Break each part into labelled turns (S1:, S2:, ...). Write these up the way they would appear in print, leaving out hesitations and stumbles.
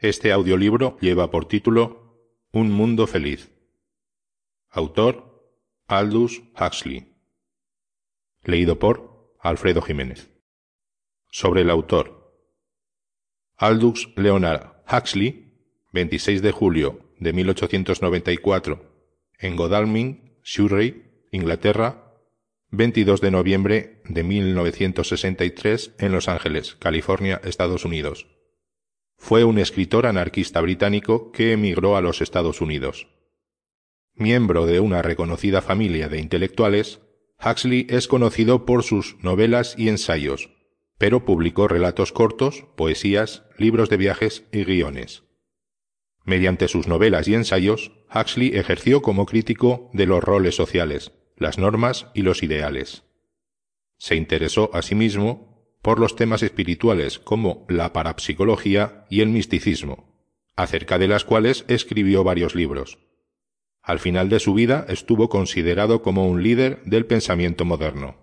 S1: Este audiolibro lleva por título Un mundo feliz. Autor Aldous Huxley. Leído por Alfredo Jiménez. Sobre el autor. Aldous Leonard Huxley, 26 de julio de 1894, en Godalming, Surrey, Inglaterra, 22 de noviembre de 1963 en Los Ángeles, California, Estados Unidos. Fue un escritor anarquista británico que emigró a los Estados Unidos. Miembro de una reconocida familia de intelectuales, Huxley es conocido por sus novelas y ensayos, pero publicó relatos cortos, poesías, libros de viajes y guiones. Mediante sus novelas y ensayos, Huxley ejerció como crítico de los roles sociales, las normas y los ideales. Se interesó asimismo por los temas espirituales como la parapsicología y el misticismo, acerca de las cuales escribió varios libros. Al final de su vida estuvo considerado como un líder del pensamiento moderno.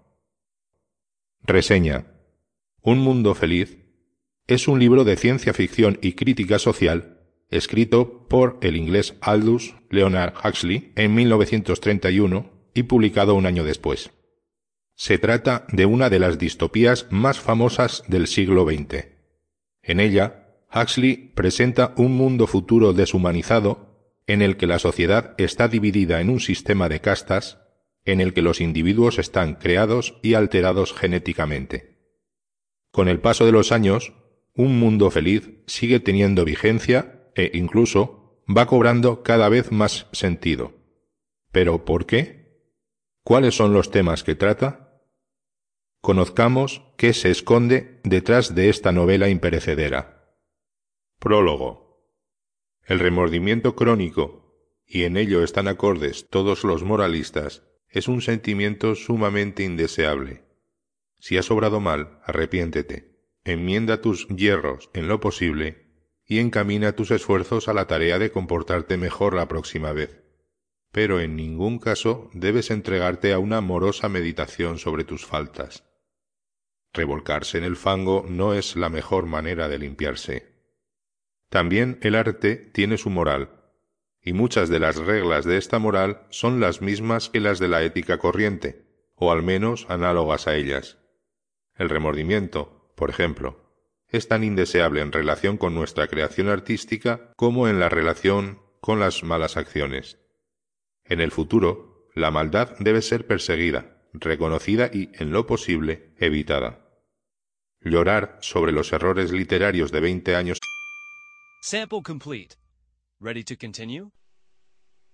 S1: Reseña. Un mundo feliz es un libro de ciencia ficción y crítica social escrito por el inglés Aldous Leonard Huxley en 1931 y publicado un año después. Se trata de una de las distopías más famosas del siglo XX. En ella, Huxley presenta un mundo futuro deshumanizado en el que la sociedad está dividida en un sistema de castas, en el que los individuos están creados y alterados genéticamente. Con el paso de los años, un mundo feliz sigue teniendo vigencia e incluso va cobrando cada vez más sentido. ¿Pero por qué? ¿Cuáles son los temas que trata? Conozcamos qué se esconde detrás de esta novela imperecedera. Prólogo. El remordimiento crónico, y en ello están acordes todos los moralistas, es un sentimiento sumamente indeseable. Si has obrado mal, arrepiéntete, enmienda tus yerros en lo posible y encamina tus esfuerzos a la tarea de comportarte mejor la próxima vez. Pero en ningún caso debes entregarte a una amorosa meditación sobre tus faltas. Revolcarse en el fango no es la mejor manera de limpiarse. También el arte tiene su moral, y muchas de las reglas de esta moral son las mismas que las de la ética corriente, o al menos análogas a ellas. El remordimiento, por ejemplo, es tan indeseable en relación con nuestra creación artística como en la relación con las malas acciones. En el futuro, la maldad debe ser perseguida, reconocida y, en lo posible, evitada. Llorar sobre los errores literarios de 20 años.
S2: Sample complete. Ready to continue?